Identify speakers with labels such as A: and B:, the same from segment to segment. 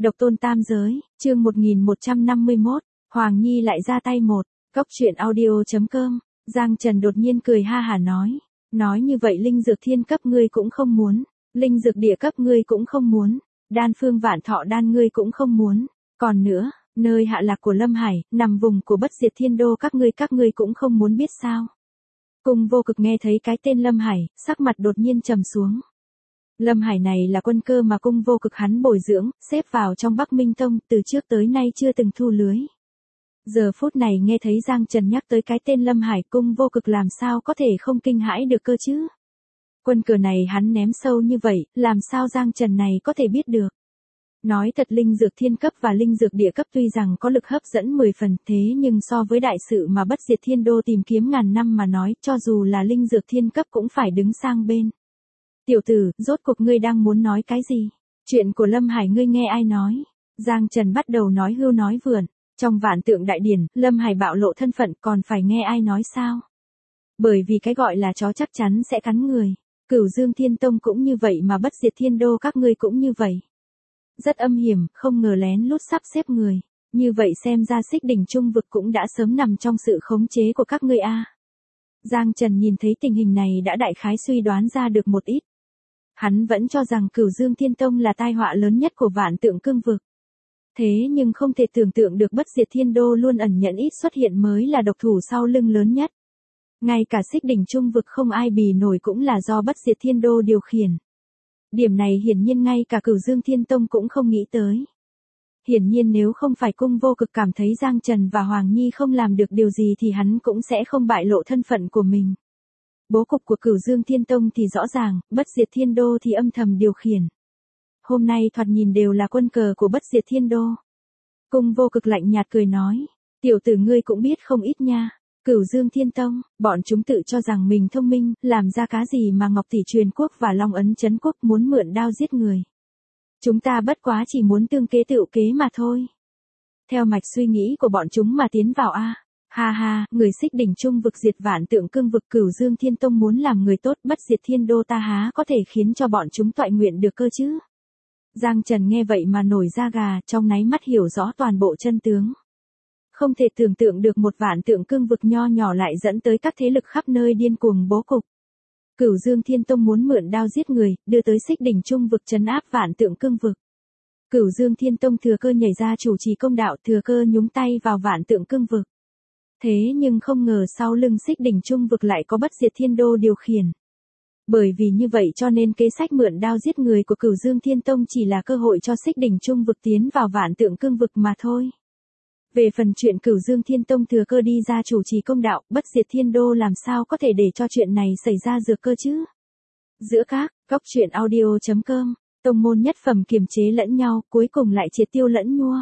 A: Độc tôn tam giới, chương 1151, Hoàng Nhi lại ra tay một, Cốc truyện audio.com, Giang Trần đột nhiên cười ha hả nói như vậy linh dược thiên cấp ngươi cũng không muốn, linh dược địa cấp ngươi cũng không muốn, đan phương vạn thọ đan ngươi cũng không muốn, còn nữa, nơi hạ lạc của Lâm Hải, nằm vùng của bất diệt thiên đô các ngươi cũng không muốn biết sao. Cung Vô Cực nghe thấy cái tên Lâm Hải, sắc mặt đột nhiên trầm xuống. Lâm Hải này là quân cơ mà Cung Vô Cực hắn bồi dưỡng, xếp vào trong Bắc Minh Tông, từ trước tới nay chưa từng thu lưới. Giờ phút này nghe thấy Giang Trần nhắc tới cái tên Lâm Hải, Cung Vô Cực làm sao có thể không kinh hãi được cơ chứ? Quân cờ này hắn ném sâu như vậy, làm sao Giang Trần này có thể biết được? Nói thật linh dược thiên cấp và linh dược địa cấp tuy rằng có lực hấp dẫn 10 phần, thế nhưng so với đại sự mà bất diệt thiên đô tìm kiếm ngàn năm mà nói, cho dù là linh dược thiên cấp cũng phải đứng sang bên. Tiểu tử, rốt cuộc ngươi đang muốn nói cái gì? Chuyện của Lâm Hải ngươi nghe ai nói? Giang Trần bắt đầu nói hưu nói vượn. Trong vạn tượng đại điển, Lâm Hải bạo lộ thân phận còn phải nghe ai nói sao? Bởi vì cái gọi là chó chắc chắn sẽ cắn người. Cửu Dương Thiên Tông cũng như vậy mà bất diệt thiên đô các ngươi cũng như vậy. Rất âm hiểm, không ngờ lén lút sắp xếp người. Như vậy xem ra Xích Đỉnh Trung Vực cũng đã sớm nằm trong sự khống chế của các ngươi a. Giang Trần nhìn thấy tình hình này đã đại khái suy đoán ra được một ít. Hắn vẫn cho rằng Cửu Dương Thiên Tông là tai họa lớn nhất của vạn tượng cương vực. Thế nhưng không thể tưởng tượng được bất diệt thiên đô luôn ẩn nhẫn ít xuất hiện mới là độc thủ sau lưng lớn nhất. Ngay cả Xích Đỉnh Trung Vực không ai bì nổi cũng là do bất diệt thiên đô điều khiển. Điểm này hiển nhiên ngay cả Cửu Dương Thiên Tông cũng không nghĩ tới. Hiển nhiên nếu không phải Cung Vô Cực cảm thấy Giang Trần và Hoàng Nhi không làm được điều gì thì hắn cũng sẽ không bại lộ thân phận của mình. Bố cục của Cửu Dương Thiên Tông thì rõ ràng, bất diệt thiên đô thì âm thầm điều khiển. Hôm nay thoạt nhìn đều là quân cờ của bất diệt thiên đô. Cung Vô Cực lạnh nhạt cười nói, tiểu tử ngươi cũng biết không ít nha. Cửu Dương Thiên Tông, bọn chúng tự cho rằng mình thông minh, làm ra cá gì mà Ngọc Tỷ Truyền Quốc và Long Ấn Trấn Quốc muốn mượn đao giết người. Chúng ta bất quá chỉ muốn tương kế tựu kế mà thôi. Theo mạch suy nghĩ của bọn chúng mà tiến vào a. Ha ha, người Xích Đỉnh Trung Vực diệt vạn tượng cương vực Cửu Dương Thiên Tông muốn làm người tốt bất diệt thiên đô ta há có thể khiến cho bọn chúng toại nguyện được cơ chứ. Giang Trần nghe vậy mà nổi da gà, trong náy mắt hiểu rõ toàn bộ chân tướng. Không thể tưởng tượng được một vạn tượng cương vực nho nhỏ lại dẫn tới các thế lực khắp nơi điên cuồng bố cục. Cửu Dương Thiên Tông muốn mượn đao giết người, đưa tới Xích Đỉnh Trung Vực trấn áp vạn tượng cương vực. Cửu Dương Thiên Tông thừa cơ nhảy ra chủ trì công đạo, thừa cơ nhúng tay vào vạn tượng cương vực. Thế nhưng không ngờ sau lưng Xích Đỉnh Trung Vực lại có bất diệt thiên đô điều khiển. Bởi vì như vậy cho nên kế sách mượn đao giết người của Cửu Dương Thiên Tông chỉ là cơ hội cho Xích Đỉnh Trung Vực tiến vào vạn tượng cương vực mà thôi. Về phần chuyện Cửu Dương Thiên Tông thừa cơ đi ra chủ trì công đạo, bất diệt thiên đô làm sao có thể để cho chuyện này xảy ra dược cơ chứ? Giữa các, Cốc truyện audio.com, tông môn nhất phẩm kiềm chế lẫn nhau, cuối cùng lại triệt tiêu lẫn nhua.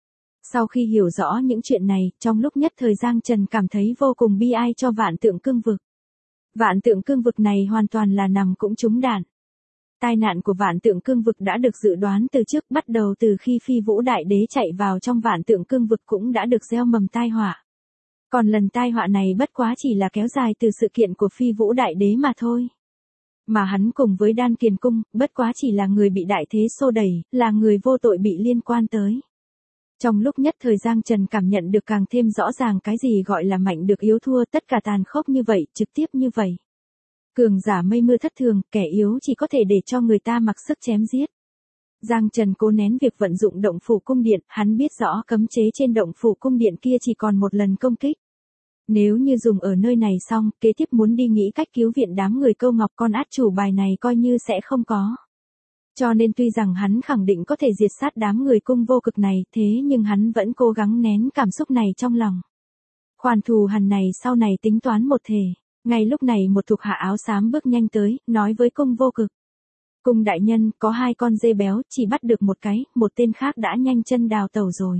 A: Sau khi hiểu rõ những chuyện này, trong lúc nhất thời Giang Trần cảm thấy vô cùng bi ai cho vạn tượng cương vực. Vạn tượng cương vực này hoàn toàn là nằm cũng trúng đạn. Tai nạn của vạn tượng cương vực đã được dự đoán từ trước, bắt đầu từ khi Phi Vũ Đại Đế chạy vào trong vạn tượng cương vực cũng đã được gieo mầm tai họa. Còn lần tai họa này bất quá chỉ là kéo dài từ sự kiện của Phi Vũ Đại Đế mà thôi. Mà hắn cùng với Đan Kiền Cung, bất quá chỉ là người bị đại thế xô đẩy, là người vô tội bị liên quan tới. Trong lúc nhất thời Giang Trần cảm nhận được càng thêm rõ ràng cái gì gọi là mạnh được yếu thua, tất cả tàn khốc như vậy, trực tiếp như vậy. Cường giả mây mưa thất thường, kẻ yếu chỉ có thể để cho người ta mặc sức chém giết. Giang Trần cố nén việc vận dụng động phủ cung điện, hắn biết rõ cấm chế trên động phủ cung điện kia chỉ còn một lần công kích. Nếu như dùng ở nơi này xong, kế tiếp muốn đi nghĩ cách cứu viện đám người Câu Ngọc con át chủ bài này coi như sẽ không có. Cho nên tuy rằng hắn khẳng định có thể diệt sát đám người Cung Vô Cực này, thế nhưng hắn vẫn cố gắng nén cảm xúc này trong lòng. Khoản thù hằn này sau này tính toán một thể. Ngay lúc này một thuộc hạ áo xám bước nhanh tới, nói với Cung Vô Cực. Cung đại nhân, có 2 con dê béo, chỉ bắt được một cái, một tên khác đã nhanh chân đào tẩu rồi.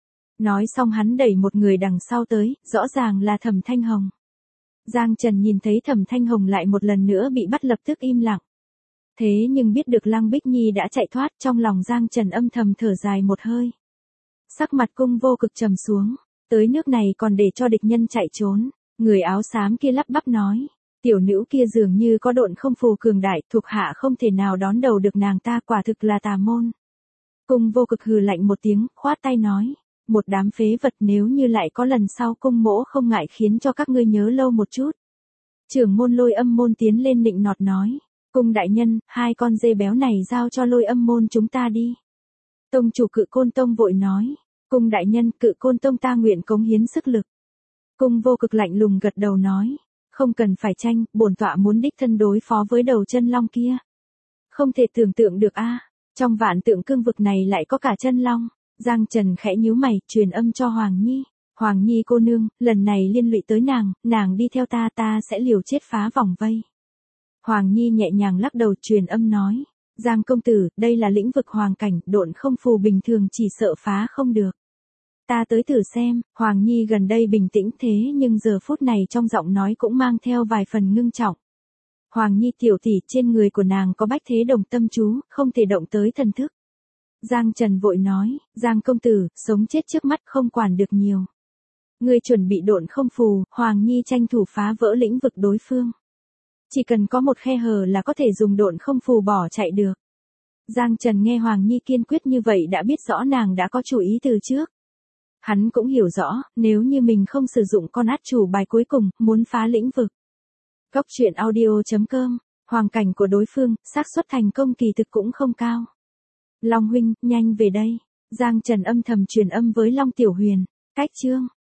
A: Nói xong hắn đẩy một người đằng sau tới, rõ ràng là Thẩm Thanh Hồng. Giang Trần nhìn thấy Thẩm Thanh Hồng lại một lần nữa bị bắt lập tức im lặng. Thế nhưng biết được Lăng Bích Nhi đã chạy thoát, trong lòng Giang Trần âm thầm thở dài một hơi. Sắc mặt Cung Vô Cực trầm xuống, tới nước này còn để cho địch nhân chạy trốn. Người áo xám kia lắp bắp nói, tiểu nữ kia dường như có độn không phù cường đại, thuộc hạ không thể nào đón đầu được nàng ta, quả thực là tà môn. Cung Vô Cực hừ lạnh một tiếng, khoát tay nói. Một đám phế vật, nếu như lại có lần sau cung mỗ không ngại khiến cho các ngươi nhớ lâu một chút. Trưởng môn Lôi Âm môn tiến lên nịnh nọt nói. Cung đại nhân, hai con dê béo này giao cho Lôi Âm môn chúng ta đi. Tông chủ Cự Côn Tông vội nói. Cung đại nhân, Cự Côn Tông ta nguyện cống hiến sức lực. Cung Vô Cực lạnh lùng gật đầu nói. Không cần phải tranh, bổn tọa muốn đích thân đối phó với đầu chân long kia. Không thể tưởng tượng được a, trong vạn tượng cương vực này lại có cả chân long. Giang Trần khẽ nhíu mày, truyền âm cho Hoàng Nhi. Hoàng Nhi cô nương, lần này liên lụy tới nàng đi theo ta sẽ liều chết phá vòng vây. Hoàng Nhi nhẹ nhàng lắc đầu, truyền âm nói. Giang công tử, đây là lĩnh vực hoàng cảnh, độn không phù bình thường chỉ sợ phá không được. Ta tới thử xem. Hoàng Nhi gần đây bình tĩnh thế nhưng giờ phút này trong giọng nói cũng mang theo vài phần ngưng trọng. Hoàng Nhi tiểu tỷ, trên người của nàng có bách thế đồng tâm chú, không thể động tới thần thức. Giang Trần vội nói, Giang công tử, sống chết trước mắt không quản được nhiều. Ngươi chuẩn bị độn không phù, Hoàng Nhi tranh thủ phá vỡ lĩnh vực đối phương. Chỉ cần có một khe hở là có thể dùng độn không phù bỏ chạy được. Giang Trần nghe Hoàng Nhi kiên quyết như vậy đã biết rõ nàng đã có chủ ý từ trước. Hắn cũng hiểu rõ, nếu như mình không sử dụng con át chủ bài cuối cùng, muốn phá lĩnh vực. Góc truyện audio.com, hoàng cảnh của đối phương, xác suất thành công kỳ thực cũng không cao. Long huynh, nhanh về đây. Giang Trần âm thầm truyền âm với Long Tiểu Huyền. Cách chương